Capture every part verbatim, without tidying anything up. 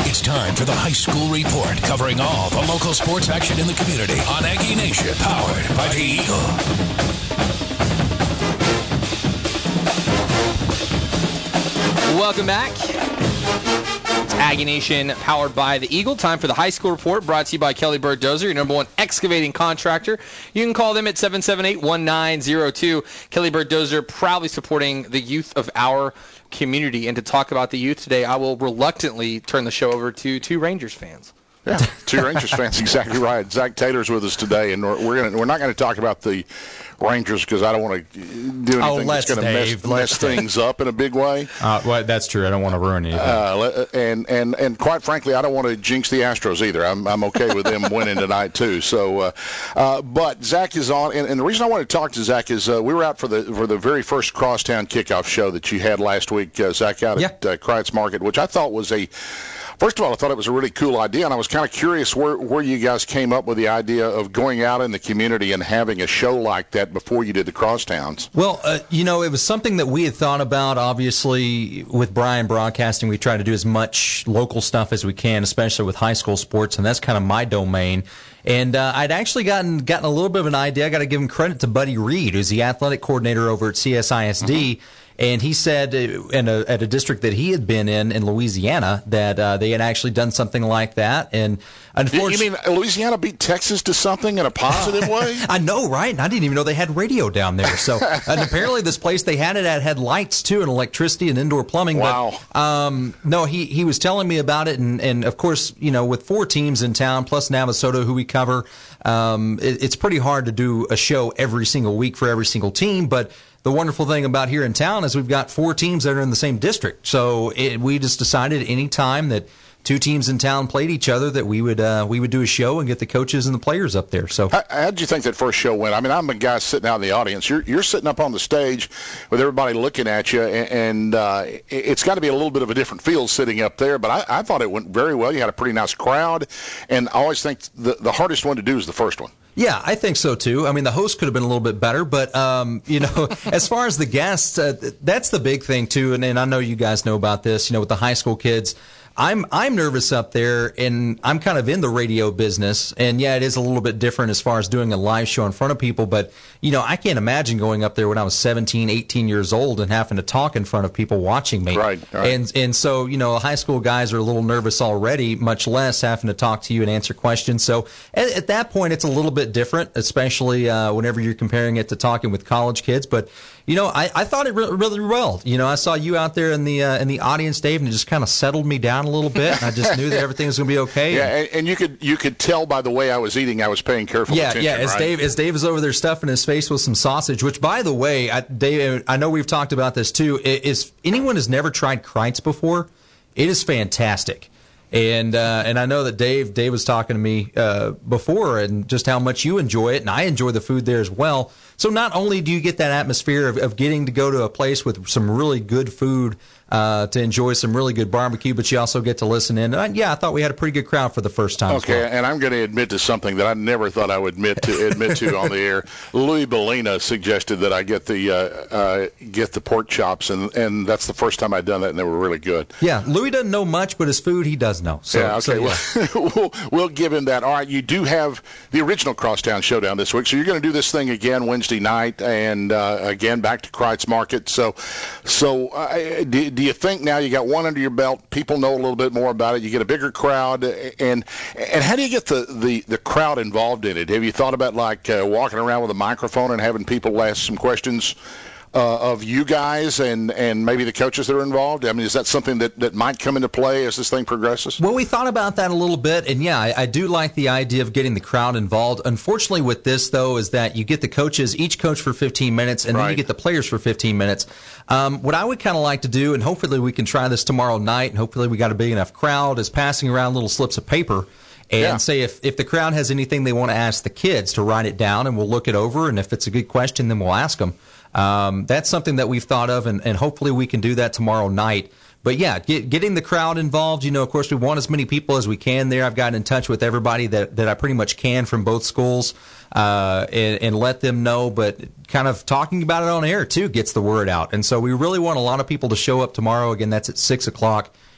It's time for the High School Report, covering all the local sports action in the community on Aggie Nation, powered by the Eagle. Welcome back. It's Aggie Nation, powered by the Eagle. Time for the High School Report, brought to you by Kelly Bird Dozer, your number one excavating contractor. You can call them at seven seven eight, one nine zero two. Kelly Bird Dozer, proudly supporting the youth of our community. And to talk about the youth today, I will reluctantly turn the show over to two Rangers fans. Yeah, two Rangers fans, exactly right. Zach Taylor's with us today, and we're we're, gonna, we're not going to talk about the Rangers because I don't want to do anything oh, that's going to mess, mess things up in a big way. Uh, well, that's true. I don't want to ruin anything. Uh, and, and, and quite frankly, I don't want to jinx the Astros either. I'm I'm okay with them winning tonight too. So, uh, uh, but Zach is on, and, and the reason I wanted to talk to Zach is uh, we were out for the for the very first Crosstown kickoff show that you had last week, uh, Zach, out yeah. at uh, Kreitz Market, which I thought was a First of all, I thought it was a really cool idea, and I was kind of curious where, where you guys came up with the idea of going out in the community and having a show like that before you did the Crosstowns. Well, uh, you know, it was something that we had thought about. Obviously, with Brian Broadcasting, we try to do as much local stuff as we can, especially with high school sports, and that's kind of my domain. And uh, I'd actually gotten gotten a little bit of an idea. I got to give him credit to Buddy Reed, who's the athletic coordinator over at C S I S D. Mm-hmm. And he said in a, at a district that he had been in, in Louisiana, that uh, they had actually done something like that. And unfortunately, you mean Louisiana beat Texas to something in a positive way? I know, right? And I didn't even know they had radio down there. So, and apparently this place they had it at had lights too, and electricity and indoor plumbing. Wow. But, um, no, he, he was telling me about it. And, and of course, you know, with four teams in town, plus Navasota, who we cover, um, it, it's pretty hard to do a show every single week for every single team. But the wonderful thing about here in town is we've got four teams that are in the same district. So it, we just decided any time that two teams in town played each other that we would uh, we would do a show and get the coaches and the players up there. So how, how did you think that first show went? I mean, I'm a guy sitting out in the audience. You're you're sitting up on the stage with everybody looking at you, and, and uh, it's got to be a little bit of a different feel sitting up there. But I, I thought it went very well. You had a pretty nice crowd, and I always think the the hardest one to do is the first one. Yeah, I think so too. I mean, the host could have been a little bit better, but um, you know, as far as the guests, uh, that's the big thing too. And, and I know you guys know about this. You know, with the high school kids, I'm I'm nervous up there, and I'm kind of in the radio business. And yeah, it is a little bit different as far as doing a live show in front of people. But you know, I can't imagine going up there when I was seventeen, eighteen years old and having to talk in front of people watching me. Right. right. And and so you know, high school guys are a little nervous already, much less having to talk to you and answer questions. So at, at that point, it's a little bit different, especially uh, whenever you're comparing it to talking with college kids. But you know, I, I thought it really, really well. You know, I saw you out there in the uh, in the audience, Dave, and it just kind of settled me down a little bit. And I just knew that everything was going to be okay. Yeah, and, and you could you could tell by the way I was eating, I was paying careful yeah, attention. Yeah, yeah. As right? Dave as Dave is over there stuffing his face with some sausage, which, by the way, I, Dave, I know we've talked about this too. Is anyone has never tried Kreitz before? It is fantastic. And uh, and I know that Dave Dave was talking to me uh, before, and just how much you enjoy it, and I enjoy the food there as well. So not only do you get that atmosphere of, of getting to go to a place with some really good food uh, to enjoy some really good barbecue, but you also get to listen in. And I, yeah, I thought we had a pretty good crowd for the first time. Okay, as well. And I'm going to admit to something that I never thought I would admit to admit to on the air. Louis Bellina suggested that I get the uh, uh, get the pork chops, and and that's the first time I'd done that, and they were really good. Yeah, Louis doesn't know much, but his food he does know. So, yeah, okay. So, yeah. Well, we'll we'll give him that. All right, you do have the original Crosstown Showdown this week, so you're going to do this thing again Wednesday night, and uh, again back to Kreitz Market. So, so uh, do, do you think now you got one under your belt, people know a little bit more about it, you get a bigger crowd, and and how do you get the, the, the crowd involved in it? Have you thought about like uh, walking around with a microphone and having people ask some questions uh, of you guys and, and maybe the coaches that are involved? I mean, is that something that, that might come into play as this thing progresses? Well, we thought about that a little bit, and yeah, I, I do like the idea of getting the crowd involved. Unfortunately with this, though, is that you get the coaches, each coach for fifteen minutes, and right. then you get the players for fifteen minutes. Um, what I would kind of like to do, and hopefully we can try this tomorrow night, and hopefully we got a big enough crowd, is passing around little slips of paper and yeah. say if, if the crowd has anything they want to ask the kids, to write it down, and we'll look it over, and if it's a good question, then we'll ask them. Um, that's something that we've thought of, and, and hopefully we can do that tomorrow night. But yeah, get, getting the crowd involved, you know, of course we want as many people as we can there. I've gotten in touch with everybody that, that I pretty much can from both schools, uh, and, and let them know, but kind of talking about it on air too gets the word out. And so we really want a lot of people to show up tomorrow. Again, that's at six o'clock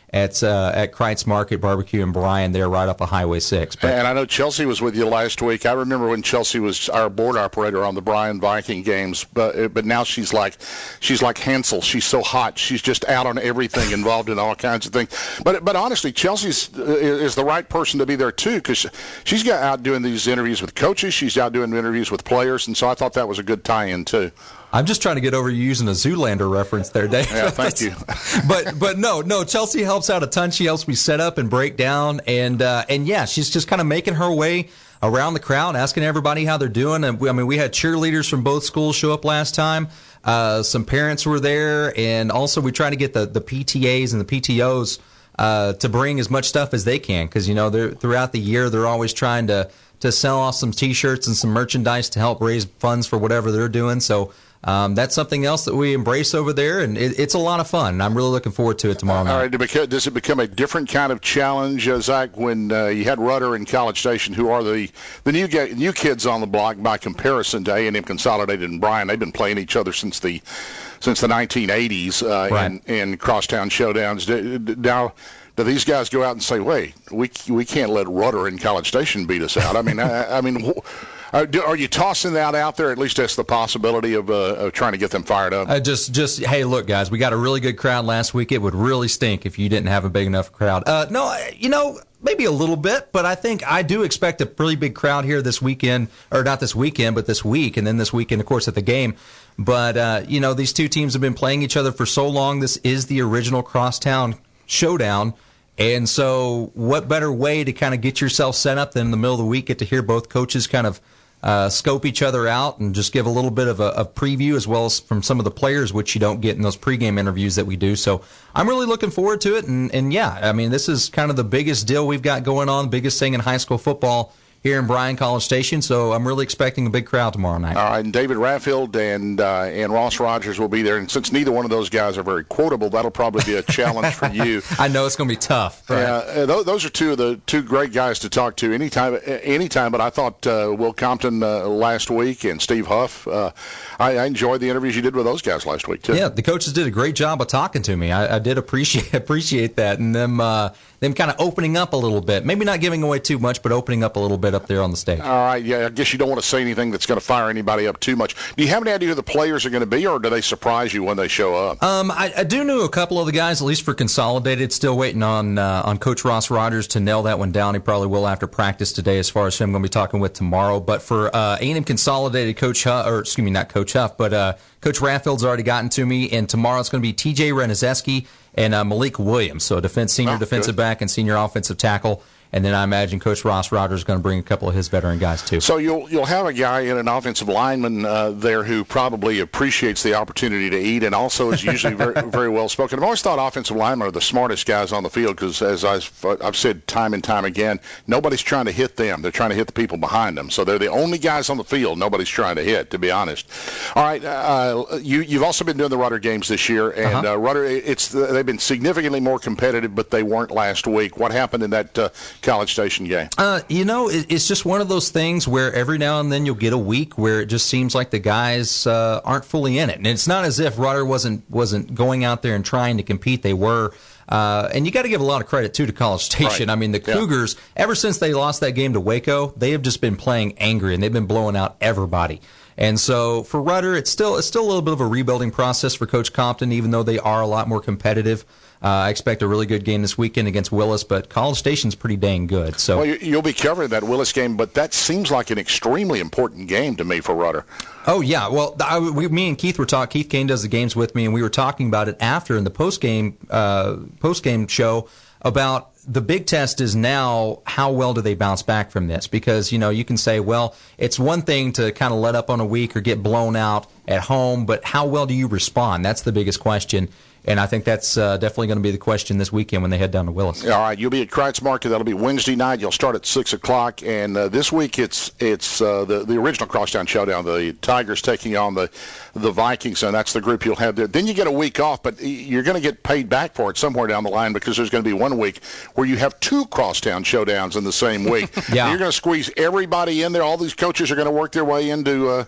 at uh, at Kreitz Market Barbecue in Bryan, there right off of Highway six. But, and I know Chelsea was with you last week. I remember when Chelsea was our board operator on the Bryan Viking games, but but now she's like she's like Hansel. She's so hot. She's just out on everything, involved in all kinds of things. But but honestly, Chelsea's uh, is the right person to be there too, because she's got out doing these interviews with coaches. She's out doing interviews with players, and so I thought that was a good tie-in too. I'm just trying to get over you using a Zoolander reference there, Dave. Yeah, thank you. but but no, no, Chelsea helps out a ton. She helps me set up and break down, and uh, and yeah, she's just kind of making her way around the crowd, asking everybody how they're doing. And we, I mean, we had cheerleaders from both schools show up last time. Uh, some parents were there, and also we try to get the, the P T As and the P T Os uh, to bring as much stuff as they can, because you know they're throughout the year they're always trying to to sell off some T-shirts and some merchandise to help raise funds for whatever they're doing. So. Um, that's something else that we embrace over there, and it, it's a lot of fun. I'm really looking forward to it tomorrow night. All right, does it become a different kind of challenge, uh, Zach, when uh, you had Rudder and College Station, who are the the new new kids on the block by comparison to A and M Consolidated and Bryan? They've been playing each other since the since the nineteen eighties uh, right. in, in crosstown showdowns. Now, do these guys go out and say, "Wait, we we can't let Rudder and College Station beat us out"? I mean, I, I mean. Uh, do, are you tossing that out there, at least as the possibility of, uh, of trying to get them fired up? Uh, just, just hey, look, guys, we got a really good crowd last week. It would really stink if you didn't have a big enough crowd. Uh, no, you know, maybe a little bit, but I think I do expect a pretty big crowd here this weekend, or not this weekend, but this week, and then this weekend, of course, at the game. But, uh, you know, these two teams have been playing each other for so long. This is the original crosstown showdown. And so what better way to kind of get yourself set up than in the middle of the week, get to hear both coaches kind of Uh, scope each other out and just give a little bit of a, a preview, as well as from some of the players, which you don't get in those pregame interviews that we do. So I'm really looking forward to it. And, and yeah, I mean, this is kind of the biggest deal we've got going on, biggest thing in high school football here in Bryan College Station, so I'm really expecting a big crowd tomorrow night. All right, and David Raffield and uh, and Ross Rogers will be there, and since neither one of those guys are very quotable, that'll probably be a challenge for you. I know it's going to be tough. Right? Yeah, uh, those are two of the two great guys to talk to anytime. Anytime, but I thought uh, Will Compton uh, last week and Steve Huff. Uh, I, I enjoyed the interviews you did with those guys last week too. Yeah, the coaches did a great job of talking to me. I, I did appreciate appreciate that, and them uh, them kind of opening up a little bit. Maybe not giving away too much, but opening up a little bit up there on the stage. All right, yeah, I guess you don't want to say anything that's going to fire anybody up too much. Do you have any idea who the players are going to be, or do they surprise you when they show up? Um, I, I do know a couple of the guys, at least for Consolidated. Still waiting on uh, on Coach Ross Rogers to nail that one down. He probably will after practice today, as far as who I'm going to be talking with tomorrow. But for uh, A and M Consolidated, Coach Huff, or excuse me, not Coach Huff, but uh, Coach Raffield's already gotten to me, and tomorrow it's going to be T J Renizeski and uh, Malik Williams, so a defense, senior oh, defensive good. back and senior offensive tackle. And then I imagine Coach Ross Rogers is going to bring a couple of his veteran guys too. So you'll you'll have a guy in an offensive lineman uh, there who probably appreciates the opportunity to eat, and also is usually very very well spoken. I've always thought offensive linemen are the smartest guys on the field, because as I've I've said time and time again, nobody's trying to hit them; they're trying to hit the people behind them. So they're the only guys on the field nobody's trying to hit, to be honest. All right, uh, you you've also been doing the Rudder games this year, and uh-huh. uh, Rudder it's they've been significantly more competitive, but they weren't last week. What happened in that uh, College Station game? Uh, you know, it, it's just one of those things where every now and then you'll get a week where it just seems like the guys uh, aren't fully in it. And it's not as if Rudder wasn't wasn't going out there and trying to compete. They were. Uh, and you got to give a lot of credit, too, to College Station. Right. I mean, the Cougars, yeah. ever since they lost that game to Waco, they have just been playing angry, and they've been blowing out everybody. And so for Rudder, it's still it's still a little bit of a rebuilding process for Coach Compton, even though they are a lot more competitive. Uh, I expect a really good game this weekend against Willis, but College Station's pretty dang good. So, well, you'll be covering that Willis game, but that seems like an extremely important game to me for Rudder. Oh yeah, well, I, we, me and Keith were talking. Keith Kane does the games with me, and we were talking about it after in the post game uh, post game show about the big test is now how well do they bounce back from this? Because, you know, you can say, well, it's one thing to kind of let up on a week or get blown out at home, but how well do you respond? That's the biggest question. And I think that's uh, definitely going to be the question this weekend when they head down to Willis. All right, you'll be at Kreitz Market. That'll be Wednesday night. You'll start at six o'clock. And uh, this week it's it's uh, the, the original Crosstown Showdown. The Tigers taking on the the Vikings, and that's the group you'll have there. Then you get a week off, but you're going to get paid back for it somewhere down the line, because there's going to be one week where you have two Crosstown Showdowns in the same week. Yeah. You're going to squeeze everybody in there. All these coaches are going to work their way into uh, –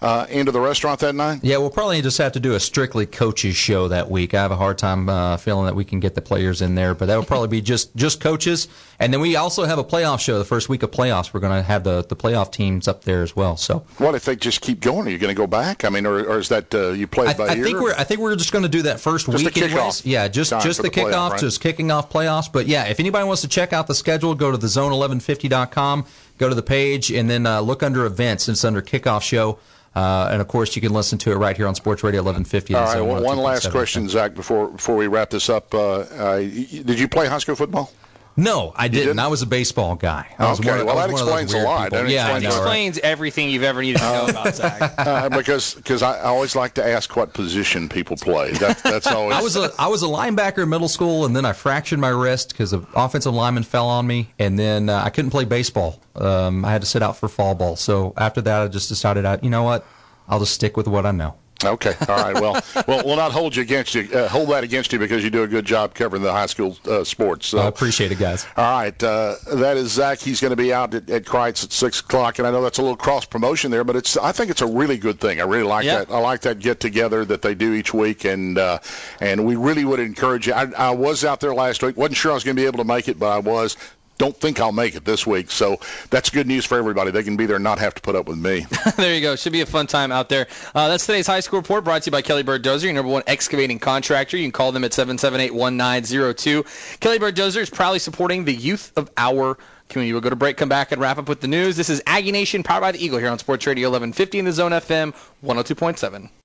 uh, into the restaurant that night? Yeah, we'll probably just have to do a strictly coaches show that week. I have a hard time uh, feeling that we can get the players in there, but that will probably be just, just coaches. And then we also have a playoff show the first week of playoffs. We're going to have the, the playoff teams up there as well. So, what if they just keep going? Are you going to go back? I mean, or, or is that uh, you play it by I, I ear? think we're I think we're just going to do that first just week. The anyways. Yeah, just just the, the kickoff, playoff, right? Just kicking off playoffs. But yeah, if anybody wants to check out the schedule, go to the zone eleven fifty dot com, go to the page, and then uh, look under events. It's under kickoff show. Uh, and, of course, you can listen to it right here on Sports Radio eleven fifty. All right, well, one last question, Zach, before before we wrap this up. Uh, uh, did you play high school football? No, I didn't. didn't. I was a baseball guy. I was okay, one of, well, I that was one explains of those a lot. That yeah, explains, it explains right. everything you've ever needed to know about Zach. uh, because cause I, I always like to ask what position people play. That, that's always. I was a I was a linebacker in middle school, and then I fractured my wrist because an offensive lineman fell on me, and then uh, I couldn't play baseball. Um, I had to sit out for fall ball. So after that, I just decided, I, you know what, I'll just stick with what I know. Okay. All right. Well, well, we'll not hold you against you. Uh, hold that against you because you do a good job covering the high school uh, sports. So. I appreciate it, guys. All right. Uh, that is Zach. He's going to be out at, at Kreitz at six o'clock, and I know that's a little cross promotion there, but it's. I think it's a really good thing. I really like yep. that. I like that get together that they do each week, and uh, and we really would encourage you. I, I was out there last week. wasn't sure I was going to be able to make it, but I was. Don't think I'll make it this week. So that's good news for everybody. They can be there and not have to put up with me. There you go. Should be a fun time out there. Uh, that's today's High School Report brought to you by Kelly Bird Dozer, your number one excavating contractor. You can call them at seven seven eight, one nine zero two. Kelly Bird Dozer is proudly supporting the youth of our community. We'll go to break, come back, and wrap up with the news. This is Aggie Nation, powered by the Eagle here on Sports Radio eleven fifty in the Zone F M one oh two point seven.